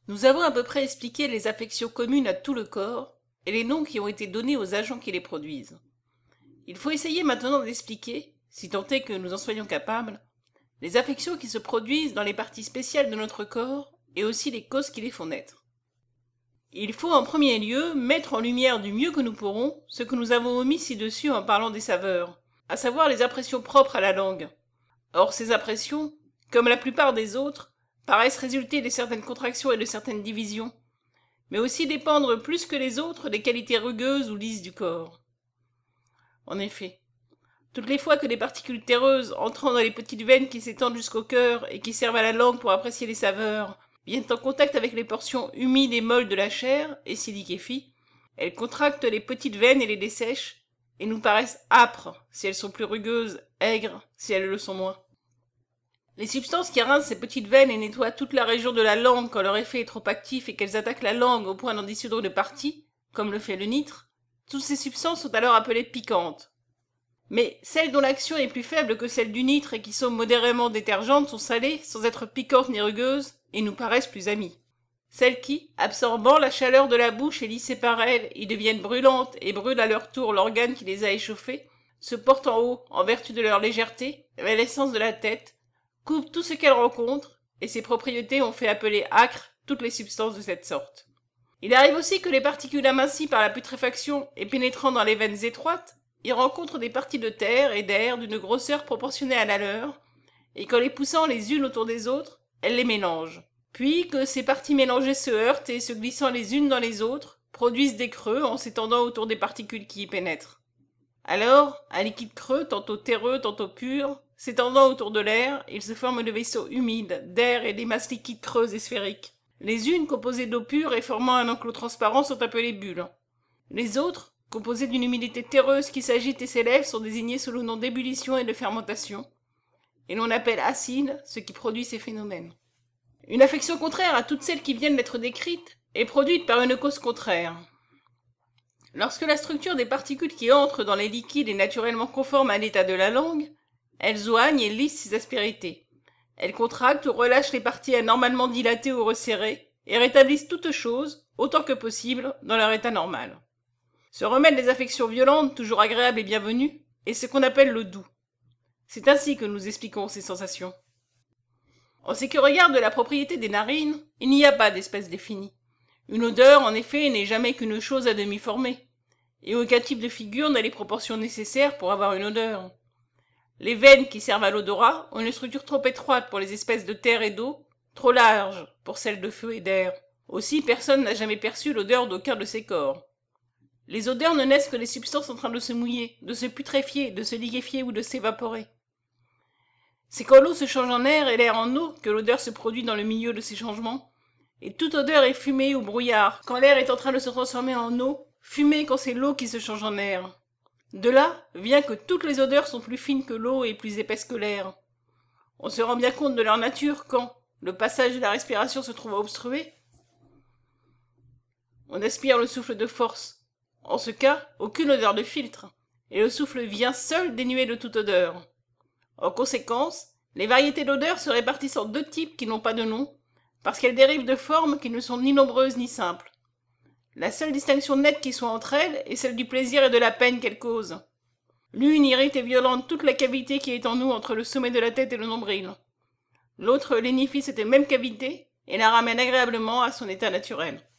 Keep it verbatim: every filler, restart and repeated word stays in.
Nous avons à peu près expliqué les affections communes à tout le corps et les noms qui ont été donnés aux agents qui les produisent. Il faut essayer maintenant d'expliquer, si tant est que nous en soyons capables, les affections qui se produisent dans les parties spéciales de notre corps et aussi les causes qui les font naître. Il faut en premier lieu mettre en lumière du mieux que nous pourrons ce que nous avons omis ci-dessus en parlant des saveurs, à savoir les impressions propres à la langue. Or ces impressions, comme la plupart des autres, paraissent résulter de certaines contractions et de certaines divisions, mais aussi dépendre plus que les autres des qualités rugueuses ou lisses du corps. En effet, toutes les fois que des particules terreuses entrant dans les petites veines qui s'étendent jusqu'au cœur et qui servent à la langue pour apprécier les saveurs viennent en contact avec les portions humides et molles de la chair et s'y liquéfient, elles contractent les petites veines et les dessèchent, et nous paraissent âpres si elles sont plus rugueuses, aigres si elles le sont moins. Les substances qui rincent ces petites veines et nettoient toute la région de la langue quand leur effet est trop actif et qu'elles attaquent la langue au point d'en dissoudre une partie, comme le fait le nitre, toutes ces substances sont alors appelées piquantes. Mais celles dont l'action est plus faible que celle du nitre et qui sont modérément détergentes sont salées sans être piquantes ni rugueuses et nous paraissent plus amies. Celles qui, absorbant la chaleur de la bouche et lissées par elle, y deviennent brûlantes et brûlent à leur tour l'organe qui les a échauffées, se portent en haut en vertu de leur légèreté, vers l'essence de la tête, coupent tout ce qu'elles rencontrent, et ces propriétés ont fait appeler âcres toutes les substances de cette sorte. Il arrive aussi que les particules amincies par la putréfaction et pénétrant dans les veines étroites, y rencontrent des parties de terre et d'air d'une grosseur proportionnée à la leur, et qu'en les poussant les unes autour des autres, elles les mélangent. Puis que ces parties mélangées se heurtent et, se glissant les unes dans les autres, produisent des creux en s'étendant autour des particules qui y pénètrent. Alors, un liquide creux, tantôt terreux, tantôt pur, s'étendant autour de l'air, il se forme de vaisseaux humides, d'air et des masses liquides creuses et sphériques. Les unes, composées d'eau pure et formant un enclos transparent, sont appelées bulles. Les autres, composées d'une humidité terreuse qui s'agite et s'élève, sont désignées sous le nom d'ébullition et de fermentation, et l'on appelle acide ce qui produit ces phénomènes. Une affection contraire à toutes celles qui viennent d'être décrites est produite par une cause contraire. Lorsque la structure des particules qui entrent dans les liquides est naturellement conforme à l'état de la langue, elles oignent et lissent ces aspérités. Elles contractent ou relâchent les parties anormalement dilatées ou resserrées et rétablissent toutes choses, autant que possible, dans leur état normal. Ce remède des affections violentes, toujours agréables et bienvenues, est ce qu'on appelle le doux. C'est ainsi que nous expliquons ces sensations. En ce qui regarde la propriété des narines, il n'y a pas d'espèce définie. Une odeur, en effet, n'est jamais qu'une chose à demi formée, et aucun type de figure n'a les proportions nécessaires pour avoir une odeur. Les veines qui servent à l'odorat ont une structure trop étroite pour les espèces de terre et d'eau, trop large pour celles de feu et d'air. Aussi, personne n'a jamais perçu l'odeur d'aucun de ces corps. Les odeurs ne naissent que des substances en train de se mouiller, de se putréfier, de se liquéfier ou de s'évaporer. C'est quand l'eau se change en air et l'air en eau que l'odeur se produit dans le milieu de ces changements, et toute odeur est fumée ou brouillard, quand l'air est en train de se transformer en eau, fumée quand c'est l'eau qui se change en air. De là vient que toutes les odeurs sont plus fines que l'eau et plus épaisses que l'air. On se rend bien compte de leur nature quand le passage de la respiration se trouve obstrué. On aspire le souffle de force. En ce cas, aucune odeur de filtre, et le souffle vient seul dénué de toute odeur. En conséquence, les variétés d'odeurs se répartissent en deux types qui n'ont pas de nom, parce qu'elles dérivent de formes qui ne sont ni nombreuses ni simples. La seule distinction nette qui soit entre elles est celle du plaisir et de la peine qu'elles causent. L'une irrite et violente toute la cavité qui est en nous entre le sommet de la tête et le nombril. L'autre lénifie cette même cavité et la ramène agréablement à son état naturel.